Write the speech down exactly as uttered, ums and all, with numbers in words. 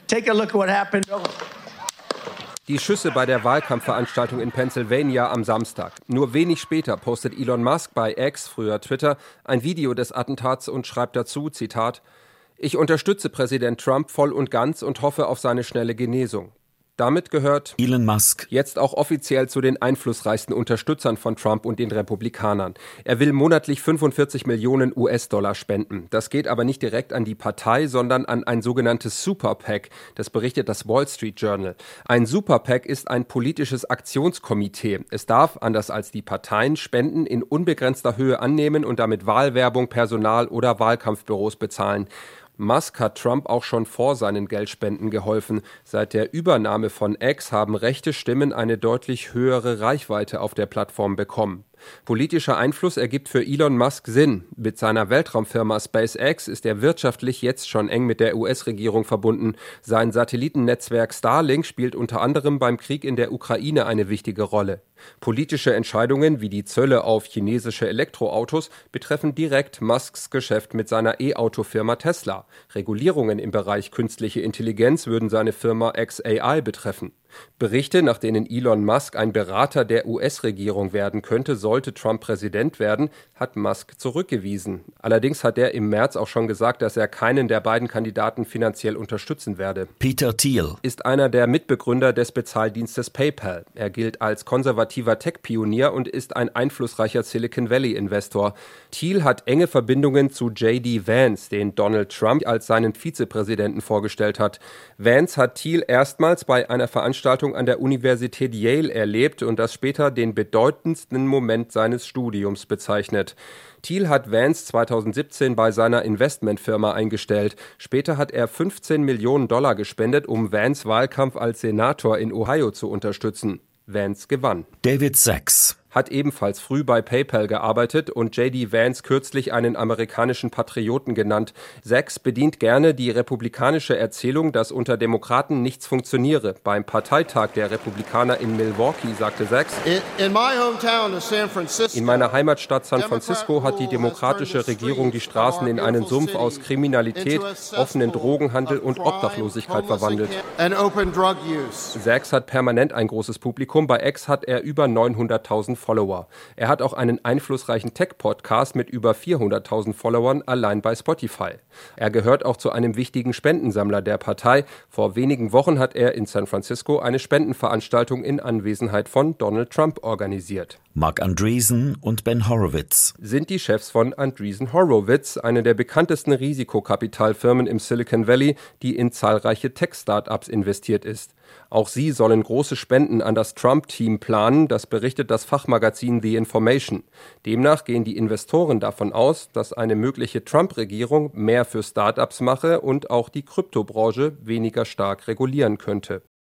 Take a look at what happened. Die Schüsse bei der Wahlkampfveranstaltung in Pennsylvania am Samstag. Nur wenig später postet Elon Musk bei X, früher Twitter, ein Video des Attentats und schreibt dazu, Zitat, „Ich unterstütze Präsident Trump voll und ganz und hoffe auf seine schnelle Genesung." Damit gehört Elon Musk jetzt auch offiziell zu den einflussreichsten Unterstützern von Trump und den Republikanern. Er will monatlich fünfundvierzig Millionen U S-Dollar spenden. Das geht aber nicht direkt an die Partei, sondern an ein sogenanntes Super PAC. Das berichtet das Wall Street Journal. Ein Super PAC ist ein politisches Aktionskomitee. Es darf, anders als die Parteien, Spenden in unbegrenzter Höhe annehmen und damit Wahlwerbung, Personal oder Wahlkampfbüros bezahlen. Musk hat Trump auch schon vor seinen Geldspenden geholfen. Seit der Übernahme von X haben rechte Stimmen eine deutlich höhere Reichweite auf der Plattform bekommen. Politischer Einfluss ergibt für Elon Musk Sinn. Mit seiner Weltraumfirma SpaceX ist er wirtschaftlich jetzt schon eng mit der U S-Regierung verbunden. Sein Satellitennetzwerk Starlink spielt unter anderem beim Krieg in der Ukraine eine wichtige Rolle. Politische Entscheidungen wie die Zölle auf chinesische Elektroautos betreffen direkt Musks Geschäft mit seiner E-Auto-Firma Tesla. Regulierungen im Bereich künstliche Intelligenz würden seine Firma X A I betreffen. Berichte, nach denen Elon Musk ein Berater der U S-Regierung werden könnte, sollte Trump Präsident werden, hat Musk zurückgewiesen. Allerdings hat er im März auch schon gesagt, dass er keinen der beiden Kandidaten finanziell unterstützen werde. Peter Thiel ist einer der Mitbegründer des Bezahldienstes PayPal. Er gilt als konservativer Tech-Pionier und ist ein einflussreicher Silicon Valley-Investor. Thiel hat enge Verbindungen zu J D Vance, den Donald Trump als seinen Vizepräsidenten vorgestellt hat. Vance hat Thiel erstmals bei einer Veranstaltung an der Universität Yale erlebt und das später den bedeutendsten Moment seines Studiums bezeichnet. Thiel hat Vance zweitausendsiebzehn bei seiner Investmentfirma eingestellt. Später hat er fünfzehn Millionen Dollar gespendet, um Vance Wahlkampf als Senator in Ohio zu unterstützen. Vance gewann. David Sachs hat ebenfalls früh bei PayPal gearbeitet und J D Vance kürzlich einen amerikanischen Patrioten genannt. Sachs bedient gerne die republikanische Erzählung, dass unter Demokraten nichts funktioniere. Beim Parteitag der Republikaner in Milwaukee sagte Sachs, in, my hometown of San Francisco, in meiner Heimatstadt San Francisco hat die demokratische Regierung die Straßen in einen Sumpf aus Kriminalität, offenen Drogenhandel und Obdachlosigkeit verwandelt. Sachs hat permanent ein großes Publikum. Bei X hat er über neunhunderttausend Follower. Er hat auch einen einflussreichen Tech-Podcast mit über vierhunderttausend Followern allein bei Spotify. Er gehört auch zu einem wichtigen Spendensammler der Partei. Vor wenigen Wochen hat er in San Francisco eine Spendenveranstaltung in Anwesenheit von Donald Trump organisiert. Mark Andreessen und Ben Horowitz sind die Chefs von Andreessen Horowitz, eine der bekanntesten Risikokapitalfirmen im Silicon Valley, die in zahlreiche Tech-Startups investiert ist. Auch sie sollen große Spenden an das Trump-Team planen, das berichtet das Fachmagazin The Information. Demnach gehen die Investoren davon aus, dass eine mögliche Trump-Regierung mehr für Startups mache und auch die Kryptobranche weniger stark regulieren könnte.